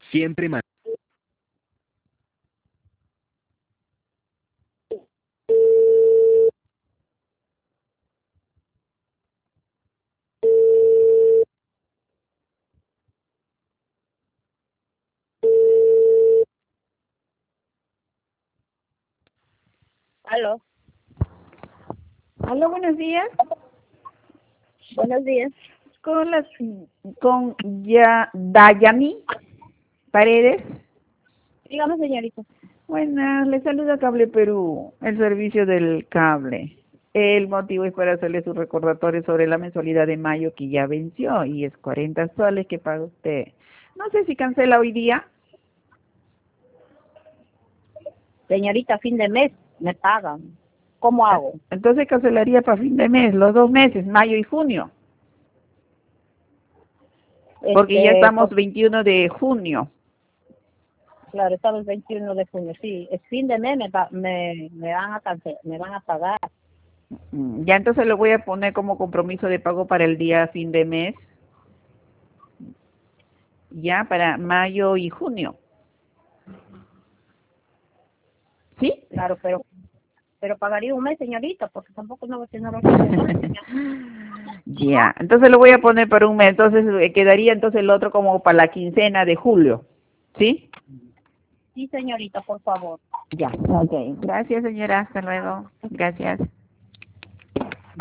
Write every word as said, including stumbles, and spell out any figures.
Siempre más. Aló, Aló, buenos días. buenos días. Con las con ya Dayani Paredes. Dígame, señorita. Buenas, le saluda Cable Perú, el servicio del cable. El motivo es para hacerle su recordatorio sobre la mensualidad de mayo que ya venció y es cuarenta soles que paga usted. No sé si cancela hoy día. Señorita, fin de mes me pagan. ¿Cómo hago? Entonces cancelaría para fin de mes, los dos meses, mayo y junio, porque ya Este, estamos pues, veintiuno de junio. claro, estamos el veintiuno de junio, sí. Es fin de mes me, pa- me, me van a cancelar, me van a pagar. Mm, Ya entonces lo voy a poner como compromiso de pago para el día fin de mes, ya para mayo y junio. ¿Sí? Claro, pero pero pagaría un mes, señorita, porque tampoco no, no lo quiero dejar. Ya, entonces lo voy a poner para un mes, entonces eh, quedaría entonces el otro como para la quincena de julio. ¿Sí? Sí, señorita, por favor. Ya, ok. Gracias, señora. Hasta luego. Gracias.